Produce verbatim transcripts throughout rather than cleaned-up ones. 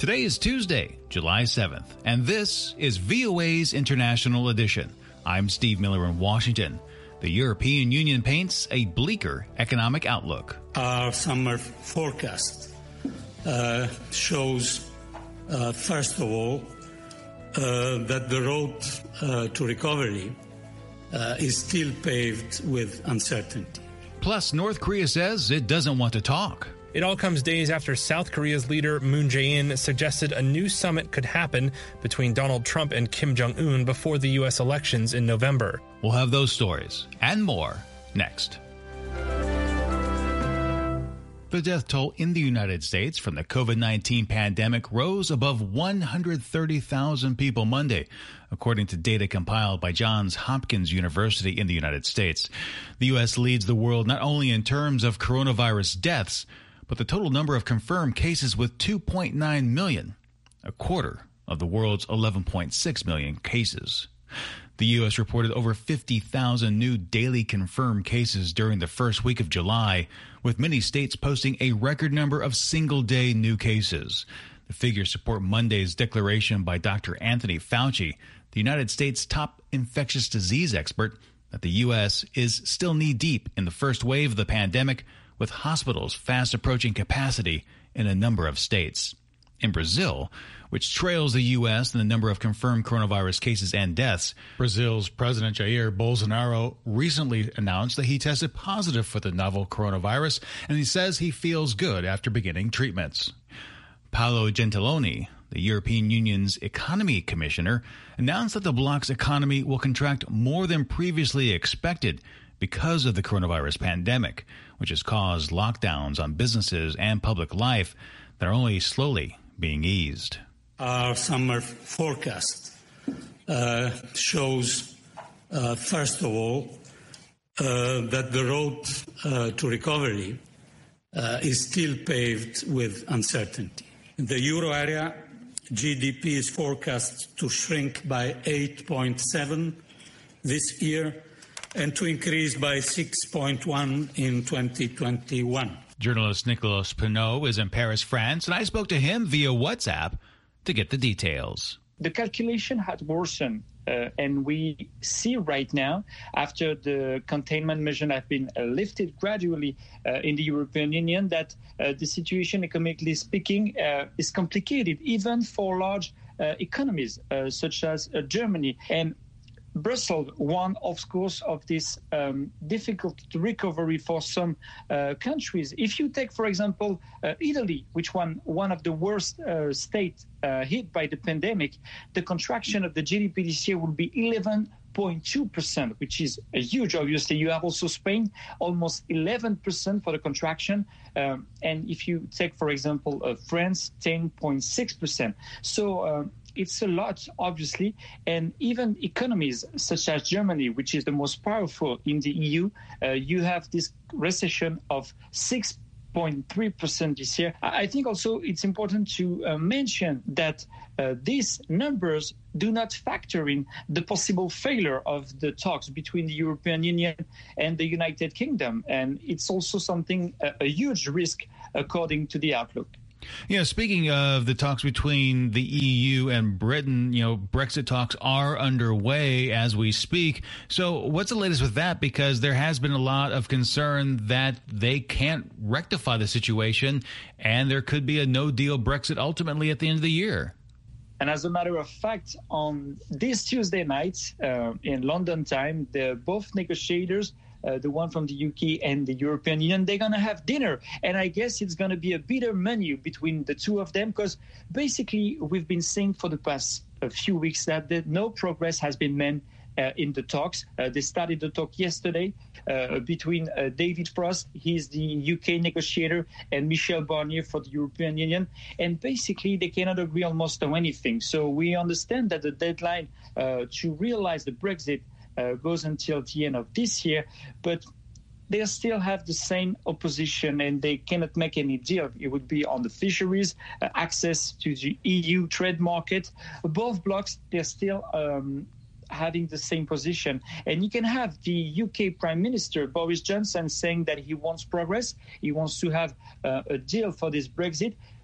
Today is Tuesday, July seventh, and this is V O A's International Edition. I'm Steve Miller in Washington. The European Union paints a bleaker economic outlook. Our summer forecast uh, shows, uh, first of all, uh, that the road uh, to recovery uh, is still paved with uncertainty. Plus, North Korea says it doesn't want to talk. It all comes days after South Korea's leader Moon Jae-in suggested a new summit could happen between Donald Trump and Kim Jong-un before the U S elections in November. We'll have those stories and more next. The death toll in the United States from the COVID nineteen pandemic rose above one hundred thirty thousand people Monday, according to data compiled by Johns Hopkins University in the United States. The U S leads the world not only in terms of coronavirus deaths, but the total number of confirmed cases with two point nine million, a quarter of the world's eleven point six million cases. The U S reported over fifty thousand new daily confirmed cases during the first week of July, with many states posting a record number of single-day new cases. The figures support Monday's declaration by Doctor Anthony Fauci, the United States' top infectious disease expert, that the U S is still knee-deep in the first wave of the pandemic, with hospitals fast approaching capacity in a number of states. In Brazil, which trails the U S in the number of confirmed coronavirus cases and deaths, Brazil's President Jair Bolsonaro recently announced that he tested positive for the novel coronavirus, and he says he feels good after beginning treatments. Paolo Gentiloni, the European Union's economy commissioner, announced that the bloc's economy will contract more than previously expected because of the coronavirus pandemic, which has caused lockdowns on businesses and public life that are only slowly being eased. Our summer forecast uh, shows, uh, first of all, uh, that the road uh, to recovery uh, is still paved with uncertainty. In the euro area, G D P is forecast to shrink by eight point seven this year, and to increase by six point one in twenty twenty-one. Journalist Nicolas Pinot is in Paris, France, and I spoke to him via WhatsApp to get the details. The calculation had worsened, uh, and we see right now, after the containment measures have been uh, lifted gradually uh, in the European Union, that uh, the situation, economically speaking, uh, is complicated, even for large uh, economies, uh, such as uh, Germany. And Brussels, one, of course, of this um, difficult recovery for some uh, countries. If you take, for example, uh, Italy, which one one of the worst uh, states uh, hit by the pandemic, the contraction of the G D P this year will be eleven point two percent, which is a huge, obviously. You have also Spain, almost eleven percent for the contraction. Um, and if you take, for example, uh, France, ten point six percent. So uh, it's a lot, obviously, and even economies such as Germany, which is the most powerful in the E U, uh, you have this recession of six point three percent this year. I think also it's important to uh, mention that uh, these numbers do not factor in the possible failure of the talks between the European Union and the United Kingdom, and it's also something, uh, a huge risk, according to the outlook. Yeah, speaking of the talks between the E U and Britain, you know, Brexit talks are underway as we speak. So what's the latest with that? Because there has been a lot of concern that they can't rectify the situation and there could be a no-deal Brexit ultimately at the end of the year. And as a matter of fact, on this Tuesday night uh, in London time, the both negotiators, Uh, the one from the U K and the European Union, they're going to have dinner. And I guess it's going to be a bitter menu between the two of them, because basically we've been saying for the past a few weeks that the, no progress has been made uh, in the talks. Uh, they started the talk yesterday uh, between uh, David Frost, he's the U K negotiator, and Michel Barnier for the European Union. And basically they cannot agree almost on anything. So we understand that the deadline uh, to realize the Brexit Uh, goes until the end of this year, but they still have the same opposition and they cannot make any deal. It would be on the fisheries, uh, access to the E U trade market. Both blocs, they're still um, having the same position. And you can have the U K Prime Minister, Boris Johnson, saying that he wants progress. He wants to have uh, a deal for this Brexit.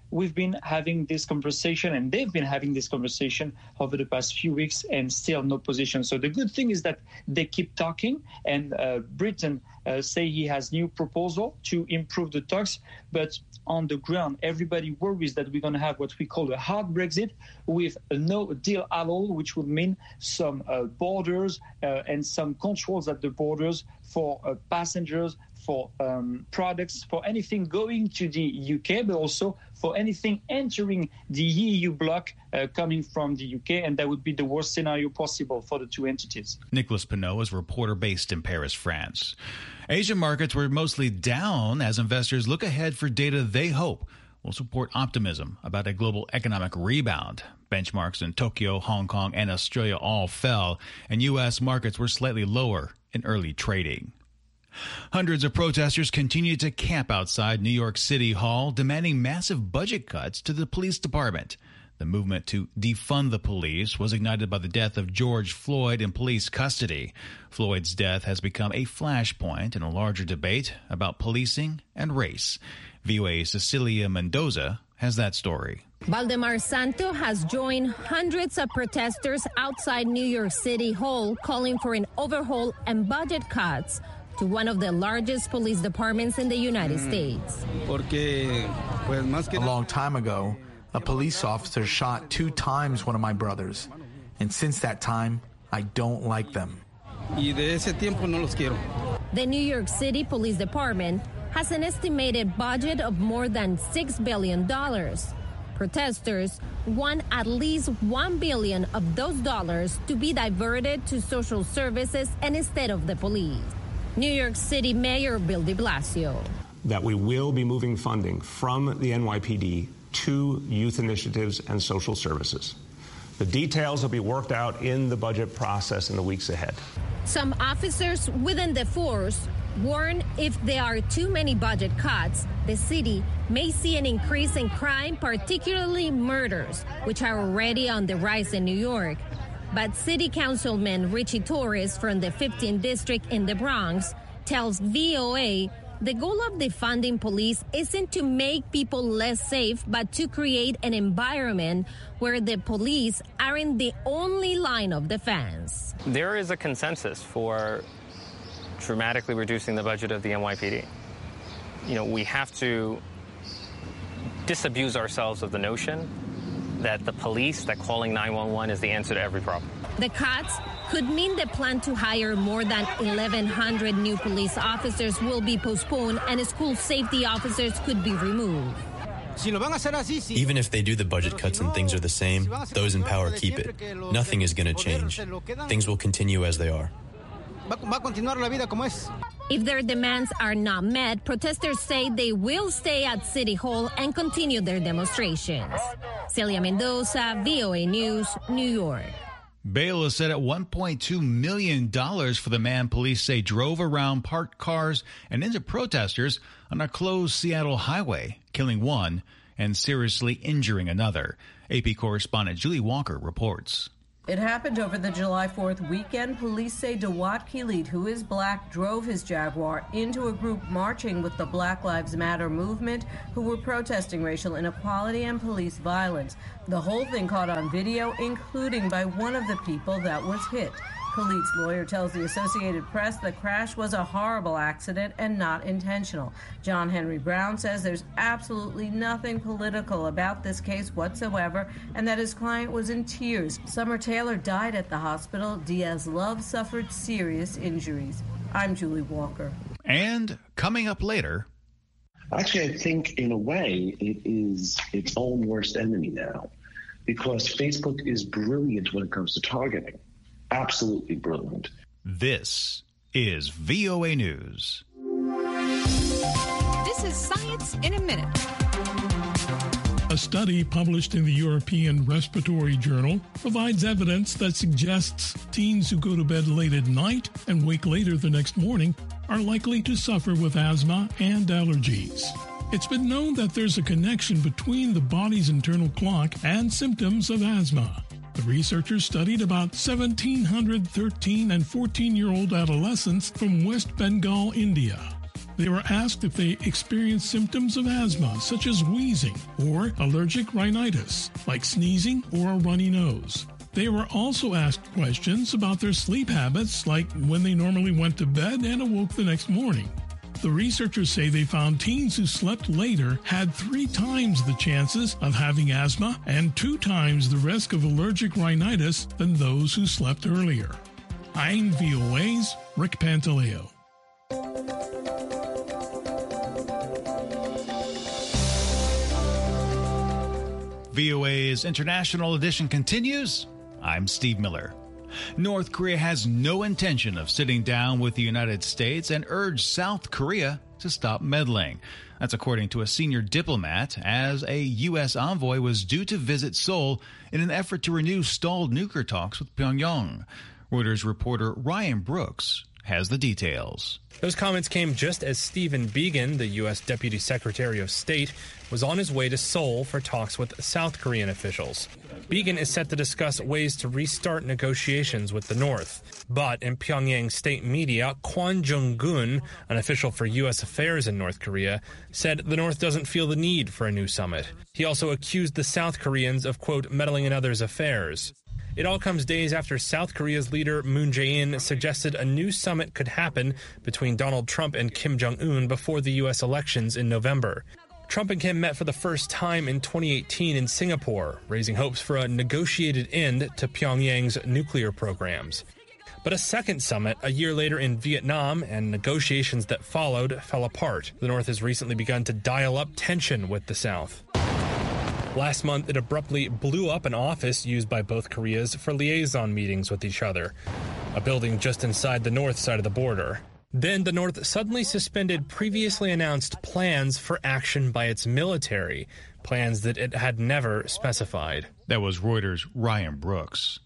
we've been having this conversation, and they've been having this conversation over the past few weeks, and still no position. So the good thing is that they keep talking, and uh, Britain uh, say he has new proposal to improve the talks, but on the ground, everybody worries that we're going to have what we call a hard Brexit with a no deal at all, which would mean some uh, borders uh, and some controls at the borders for uh, passengers, for um, products, for anything going to the U K, but also for anything entering the E U bloc uh, coming from the U K, and that would be the worst scenario possible for the two entities. Nicholas Pinot is a reporter based in Paris, France. Asian markets were mostly down as investors look ahead for data they hope will support optimism about a global economic rebound. Benchmarks in Tokyo, Hong Kong, and Australia all fell, and U S markets were slightly lower in early trading. Hundreds of protesters continue to camp outside New York City Hall, demanding massive budget cuts to the police department. The movement to defund the police was ignited by the death of George Floyd in police custody. Floyd's death has become a flashpoint in a larger debate about policing and race. V O A's Cecilia Mendoza has that story. Valdemar Santo has joined hundreds of protesters outside New York City Hall calling for an overhaul and budget cuts to one of the largest police departments in the United States. A long time ago, a police officer shot two times one of my brothers, and since that time, I don't like them. The New York City Police Department has an estimated budget of more than six billion dollars. Protesters want at least one billion dollars of those dollars to be diverted to social services and instead of the police. New York City Mayor Bill de Blasio. That we will be moving funding from the N Y P D to youth initiatives and social services. The details will be worked out in the budget process in the weeks ahead. Some officers within the force warn if there are too many budget cuts, the city may see an increase in crime, particularly murders, which are already on the rise in New York. But City Councilman Richie Torres from the fifteenth District in the Bronx tells V O A the goal of defunding police isn't to make people less safe, but to create an environment where the police aren't the only line of defense. There is a consensus for dramatically reducing the budget of the N Y P D. You know, we have to disabuse ourselves of the notion that the police, that calling nine one one is the answer to every problem. The cuts could mean the plan to hire more than eleven hundred new police officers will be postponed and school safety officers could be removed. Even if they do the budget cuts and things are the same, those in power keep it. Nothing is going to change. Things will continue as they are. If their demands are not met, protesters say they will stay at City Hall and continue their demonstrations. Celia Mendoza, V O A News, New York. Bail is set at one point two million dollars for the man police say drove around parked cars and into protesters on a closed Seattle highway, killing one and seriously injuring another. A P correspondent Julie Walker reports. It happened over the July fourth weekend. Police say Dawat Khalid, who is black, drove his Jaguar into a group marching with the Black Lives Matter movement who were protesting racial inequality and police violence. The whole thing caught on video, including by one of the people that was hit. Khalid's lawyer tells the Associated Press the crash was a horrible accident and not intentional. John Henry Brown says there's absolutely nothing political about this case whatsoever and that his client was in tears. Summer Taylor died at the hospital. Diaz Love suffered serious injuries. I'm Julie Walker. And coming up later... Actually, I think in a way it is its own worst enemy now because Facebook is brilliant when it comes to targeting. Absolutely brilliant. This is V O A News. This is Science in a Minute. A study published in the European Respiratory Journal provides evidence that suggests teens who go to bed late at night and wake later the next morning are likely to suffer with asthma and allergies. It's been known that there's a connection between the body's internal clock and symptoms of asthma. The researchers studied about one thousand seven hundred thirteen and fourteen-year-old adolescents from West Bengal, India. They were asked if they experienced symptoms of asthma, such as wheezing, or allergic rhinitis, like sneezing or a runny nose. They were also asked questions about their sleep habits, like when they normally went to bed and awoke the next morning. The researchers say they found teens who slept later had three times the chances of having asthma and two times the risk of allergic rhinitis than those who slept earlier. I'm V O A's Rick Pantaleo. V O A's International Edition continues. I'm Steve Miller. North Korea has no intention of sitting down with the United States and urged South Korea to stop meddling. That's according to a senior diplomat, as a U S envoy was due to visit Seoul in an effort to renew stalled nuclear talks with Pyongyang. Reuters reporter Ryan Brooks has the details. Those comments came just as Stephen Biegun, the U S Deputy Secretary of State, was on his way to Seoul for talks with South Korean officials. Biegun is set to discuss ways to restart negotiations with the North. But in Pyongyang state media, Kwon Jung-gun, an official for U S affairs in North Korea, said the North doesn't feel the need for a new summit. He also accused the South Koreans of, quote, meddling in others' affairs. It all comes days after South Korea's leader Moon Jae-in suggested a new summit could happen between Donald Trump and Kim Jong-un before the U S elections in November. Trump and Kim met for the first time in twenty eighteen in Singapore, raising hopes for a negotiated end to Pyongyang's nuclear programs. But a second summit a year later in Vietnam and negotiations that followed fell apart. The North has recently begun to dial up tension with the South. Last month, it abruptly blew up an office used by both Koreas for liaison meetings with each other, a building just inside the north side of the border. Then the North suddenly suspended previously announced plans for action by its military, plans that it had never specified. That was Reuters' Ryan Brooks.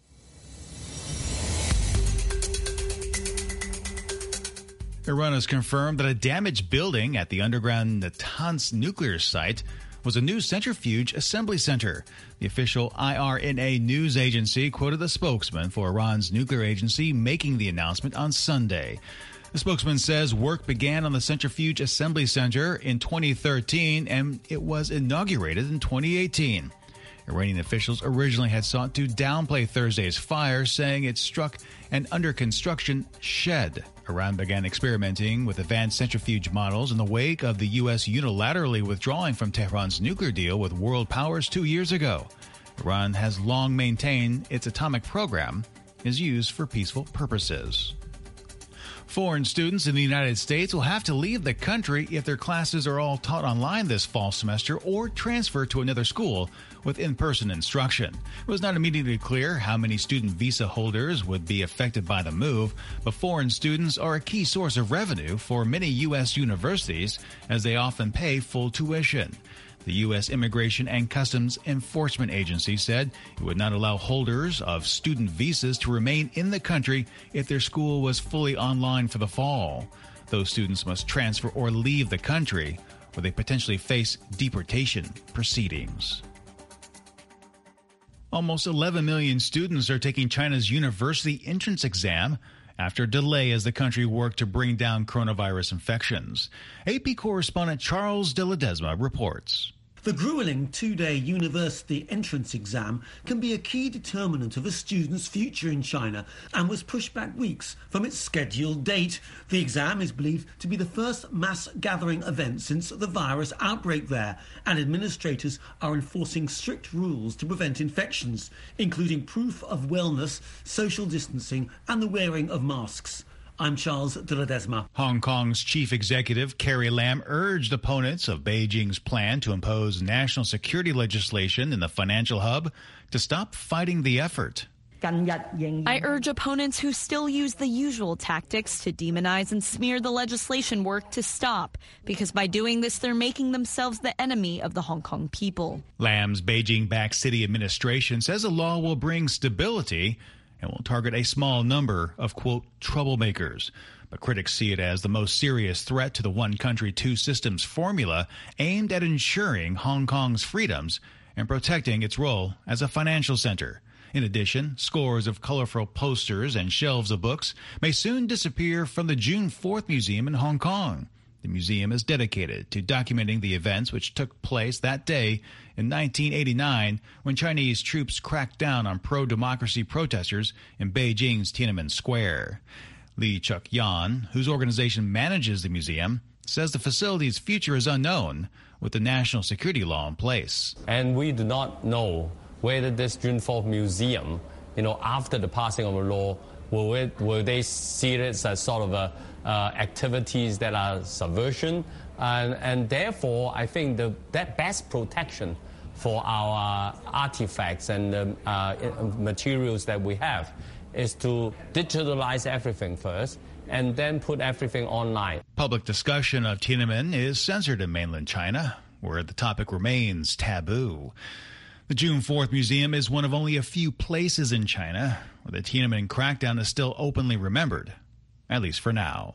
Iran has confirmed that a damaged building at the underground Natanz nuclear site was a new centrifuge assembly center. The official I R N A news agency quoted the spokesman for Iran's nuclear agency making the announcement on Sunday. The spokesman says work began on the centrifuge assembly center in twenty thirteen and it was inaugurated in twenty eighteen. Iranian officials originally had sought to downplay Thursday's fire, saying it struck an under-construction shed. Iran began experimenting with advanced centrifuge models in the wake of the U S unilaterally withdrawing from Tehran's nuclear deal with world powers two years ago. Iran has long maintained its atomic program is used for peaceful purposes. Foreign students in the United States will have to leave the country if their classes are all taught online this fall semester or transfer to another school with in-person instruction. It was not immediately clear how many student visa holders would be affected by the move, but foreign students are a key source of revenue for many U S universities as they often pay full tuition. The U S Immigration and Customs Enforcement Agency said it would not allow holders of student visas to remain in the country if their school was fully online for the fall. Those students must transfer or leave the country, or they potentially face deportation proceedings. Almost eleven million students are taking China's university entrance exam after a delay as the country worked to bring down coronavirus infections. A P correspondent Charles de Ledesma reports. The grueling two-day university entrance exam can be a key determinant of a student's future in China and was pushed back weeks from its scheduled date. The exam is believed to be the first mass gathering event since the virus outbreak there, and administrators are enforcing strict rules to prevent infections, including proof of wellness, social distancing and the wearing of masks. I'm Charles de Ledesma. Hong Kong's chief executive, Carrie Lam, urged opponents of Beijing's plan to impose national security legislation in the financial hub to stop fighting the effort. I urge opponents who still use the usual tactics to demonize and smear the legislation work to stop, because by doing this, they're making themselves the enemy of the Hong Kong people. Lam's Beijing-backed city administration says the law will bring stability and will target a small number of, quote, troublemakers. But critics see it as the most serious threat to the one country, two systems formula aimed at ensuring Hong Kong's freedoms and protecting its role as a financial center. In addition, scores of colorful posters and shelves of books may soon disappear from the June fourth Museum in Hong Kong. The museum is dedicated to documenting the events which took place that day in nineteen eighty-nine when Chinese troops cracked down on pro-democracy protesters in Beijing's Tiananmen Square. Lee Chuk-yan, whose organization manages the museum, says the facility's future is unknown with the national security law in place. And we do not know whether this June fourth museum, you know, after the passing of the law, will, it, will they see it as sort of a, uh, activities that are subversion? And, and therefore, I think the that best protection for our artifacts and um, uh, materials that we have is to digitalize everything first and then put everything online. Public discussion of Tiananmen is censored in mainland China, where the topic remains taboo. The June fourth Museum is one of only a few places in China where the Tiananmen crackdown is still openly remembered, at least for now.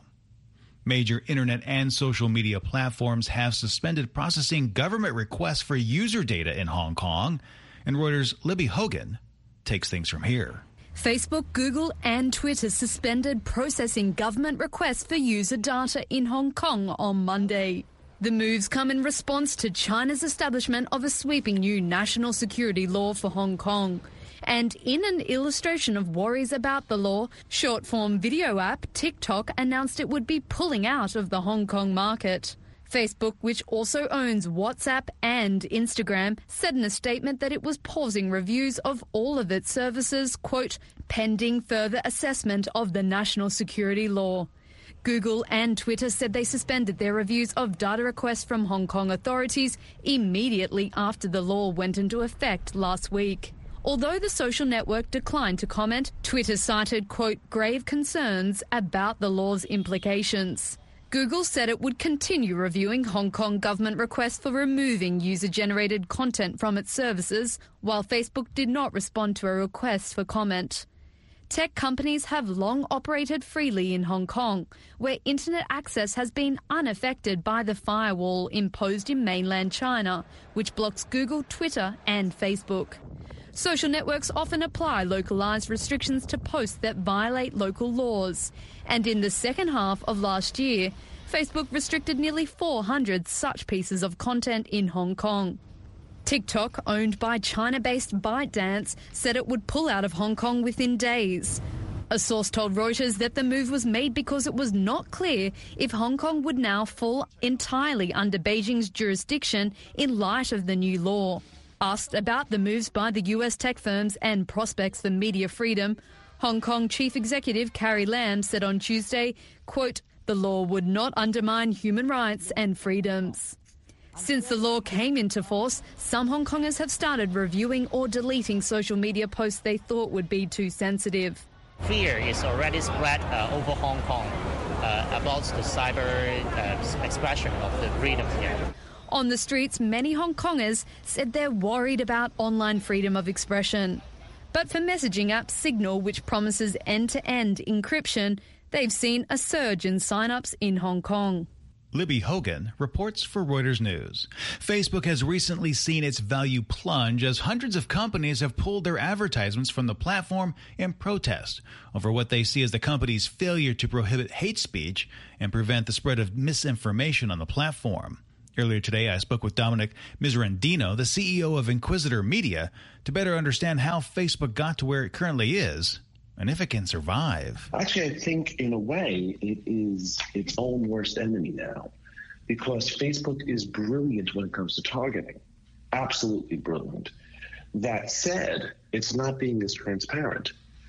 Major internet and social media platforms have suspended processing government requests for user data in Hong Kong, and Reuters' Libby Hogan takes things from here. Facebook, Google and Twitter suspended processing government requests for user data in Hong Kong on Monday. The moves come in response to China's establishment of a sweeping new national security law for Hong Kong. And in an illustration of worries about the law, short-form video app TikTok announced it would be pulling out of the Hong Kong market. Facebook, which also owns WhatsApp and Instagram, said in a statement that it was pausing reviews of all of its services, quote, pending further assessment of the national security law. Google and Twitter said they suspended their reviews of data requests from Hong Kong authorities immediately after the law went into effect last week. Although the social network declined to comment, Twitter cited, quote, grave concerns about the law's implications. Google said it would continue reviewing Hong Kong government requests for removing user-generated content from its services, while Facebook did not respond to a request for comment. Tech companies have long operated freely in Hong Kong, where internet access has been unaffected by the firewall imposed in mainland China, which blocks Google, Twitter and Facebook. Social networks often apply localised restrictions to posts that violate local laws. And in the second half of last year, Facebook restricted nearly four hundred such pieces of content in Hong Kong. TikTok, owned by China-based ByteDance, said it would pull out of Hong Kong within days. A source told Reuters that the move was made because it was not clear if Hong Kong would now fall entirely under Beijing's jurisdiction in light of the new law. Asked about the moves by the U S tech firms and prospects for media freedom, Hong Kong Chief Executive Carrie Lam said on Tuesday, quote, the law would not undermine human rights and freedoms. Since the law came into force, some Hong Kongers have started reviewing or deleting social media posts they thought would be too sensitive. Fear is already spread uh, over Hong Kong uh, about the cyber uh, expression of the freedom here. On the streets, many Hong Kongers said they're worried about online freedom of expression. But for messaging app Signal, which promises end-to-end encryption, they've seen a surge in sign-ups in Hong Kong. Libby Hogan reports for Reuters News. Facebook has recently seen its value plunge as hundreds of companies have pulled their advertisements from the platform in protest over what they see as the company's failure to prohibit hate speech and prevent the spread of misinformation on the platform. Earlier today, I spoke with Dominic Miserandino, the C E O of Inquisitor Media, to better understand how Facebook got to where it currently is and if it can survive. Actually, I think in a way it is its own worst enemy now, because Facebook is brilliant when it comes to targeting. Absolutely brilliant. That said, it's not being as transparent.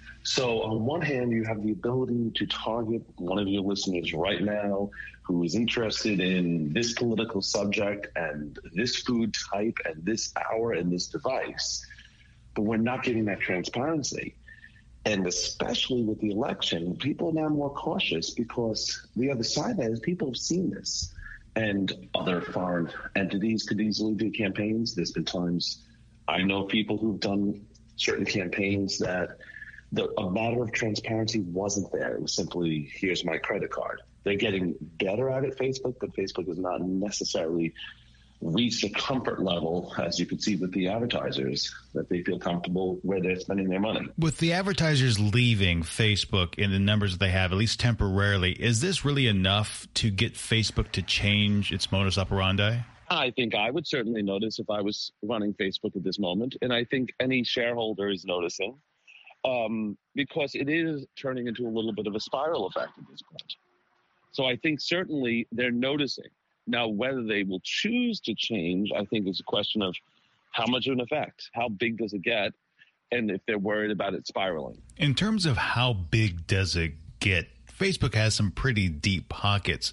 So on one hand, you have the ability to target one of your listeners right now who is interested in this political subject and this food type and this hour and this device, but we're not getting that transparency. And especially with the election, people are now more cautious because the other side of that is people have seen this. And other foreign entities could easily do campaigns. There's been times I know people who've done certain campaigns that the, a matter of transparency wasn't there. It was simply, here's my credit card. They're getting better at it, Facebook, but Facebook is not necessarily reached a comfort level, as you could see with the advertisers, that they feel comfortable where they're spending their money. With the advertisers leaving Facebook in the numbers that they have, at least temporarily, is this really enough to get Facebook to change its modus operandi? I think I would certainly notice if I was running Facebook at this moment, and I think any shareholder is noticing, um, because it is turning into a little bit of a spiral effect at this point. So I think certainly they're noticing. Now, whether they will choose to change, I think is a question of how much of an effect, how big does it get, and if they're worried about it spiraling. In terms of how big does it get, Facebook has some pretty deep pockets.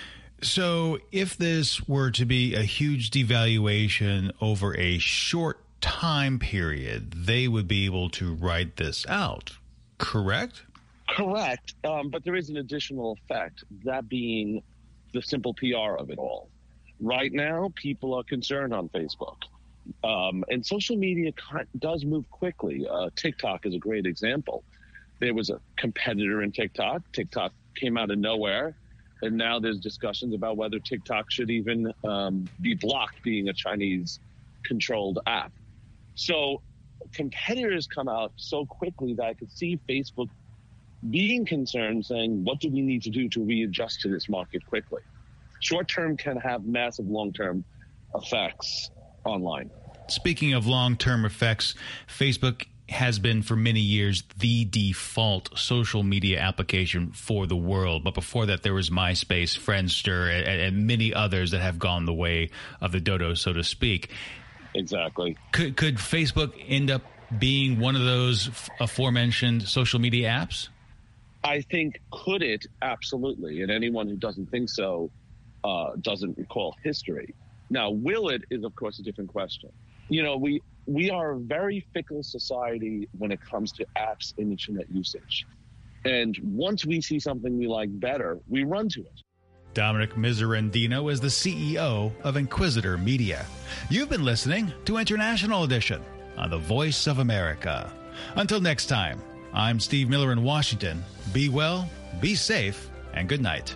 So if this were to be a huge devaluation over a short time period, they would be able to ride this out, correct? Correct, um, but there is an additional effect, that being the simple P R of it all. Right now, people are concerned on Facebook. Um, and social media does move quickly. Uh, TikTok is a great example. There was a competitor in TikTok. TikTok came out of nowhere. And now there's discussions about whether TikTok should even um, be blocked, being a Chinese-controlled app. So competitors come out so quickly that I could see Facebook being concerned, saying, what do we need to do to readjust to this market quickly? Short-term can have massive long-term effects online. Speaking of long-term effects, Facebook has been for many years the default social media application for the world. But before that, there was MySpace, Friendster, and, and many others that have gone the way of the dodo, so to speak. Exactly. Could, could Facebook end up being one of those aforementioned social media apps? I think, could it? Absolutely. And anyone who doesn't think so uh, doesn't recall history. Now, will it is, of course, a different question. You know, we we are a very fickle society when it comes to apps and internet usage. And once we see something we like better, we run to it. Dominic Miserandino is the C E O of Inquisitor Media. You've been listening to International Edition on the Voice of America. Until next time, I'm Steve Miller in Washington. Be well, be safe, and good night.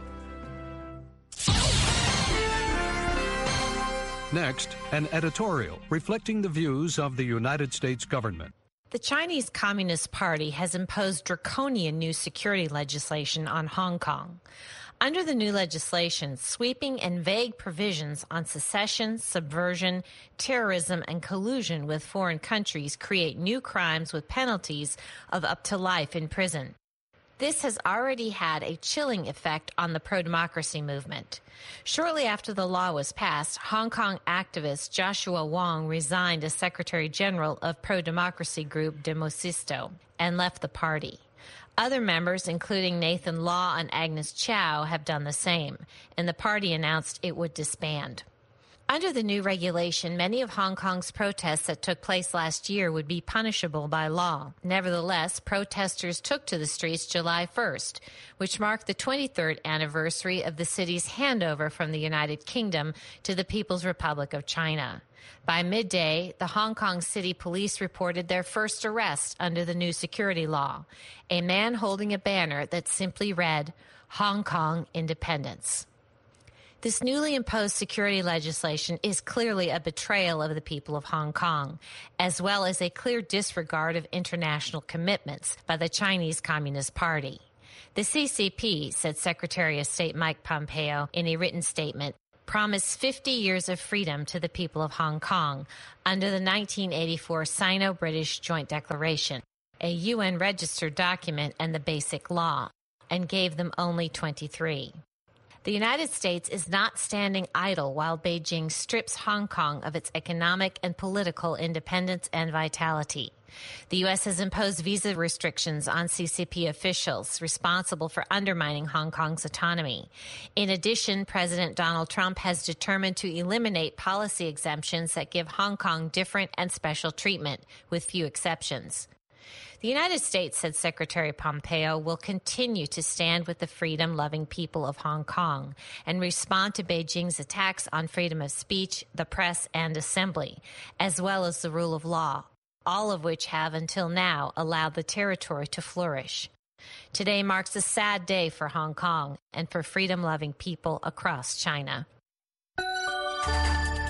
Next, an editorial reflecting the views of the United States government. The Chinese Communist Party has imposed draconian new security legislation on Hong Kong. Under the new legislation, sweeping and vague provisions on secession, subversion, terrorism, and collusion with foreign countries create new crimes with penalties of up to life in prison. This has already had a chilling effect on the pro-democracy movement. Shortly after the law was passed, Hong Kong activist Joshua Wong resigned as Secretary General of pro-democracy group Demosisto and left the party. Other members, including Nathan Law and Agnes Chow, have done the same, and the party announced it would disband. Under the new regulation, many of Hong Kong's protests that took place last year would be punishable by law. Nevertheless, protesters took to the streets July first, which marked the twenty-third anniversary of the city's handover from the United Kingdom to the People's Republic of China. By midday, the Hong Kong City Police reported their first arrest under the new security law, a man holding a banner that simply read, Hong Kong Independence. This newly imposed security legislation is clearly a betrayal of the people of Hong Kong, as well as a clear disregard of international commitments by the Chinese Communist Party. The C C P, said Secretary of State Mike Pompeo in a written statement, promised fifty years of freedom to the people of Hong Kong under the nineteen eighty-four Sino-British Joint Declaration, a U N-registered document and the Basic Law, and gave them only twenty-three. The United States is not standing idle while Beijing strips Hong Kong of its economic and political independence and vitality. The U S has imposed visa restrictions on C C P officials responsible for undermining Hong Kong's autonomy. In addition, President Donald Trump has determined to eliminate policy exemptions that give Hong Kong different and special treatment, with few exceptions. The United States, said Secretary Pompeo, will continue to stand with the freedom-loving people of Hong Kong and respond to Beijing's attacks on freedom of speech, the press, and assembly, as well as the rule of law, all of which have until now allowed the territory to flourish. Today marks a sad day for Hong Kong and for freedom-loving people across China.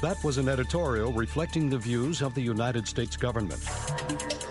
That was an editorial reflecting the views of the United States government.